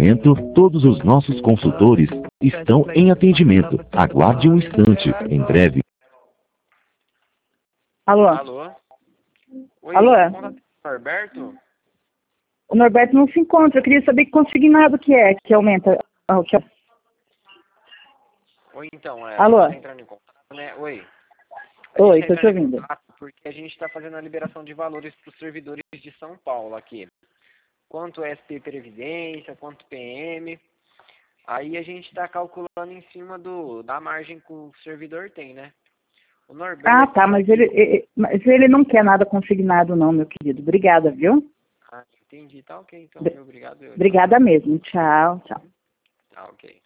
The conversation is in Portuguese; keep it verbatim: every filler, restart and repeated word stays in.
momento, todos os nossos consultores estão em atendimento. Aguarde um instante. Em breve. Alô? Alô? Oi, Alô? Norberto? O Norberto não se encontra. Eu queria saber que consignado que é, que aumenta. ah, que- Oi, então, é, Alô? a gente tá entrando em contato, né? Oi. A Oi, gente tá tô te entrando em ouvindo. contato porque a gente está fazendo a liberação de valores para os servidores de São Paulo aqui. Quanto S P Previdência, quanto P M. Aí a gente está calculando em cima do, da margem que o servidor tem, né? O Norberto... Ah, tá, mas ele, ele- mas ele não quer nada consignado não, meu querido. Obrigada, viu? Ah, entendi. Tá ok, então. Bri- Viu? Obrigado. Eu, então. Obrigada mesmo. Tchau, tchau. Tá ok.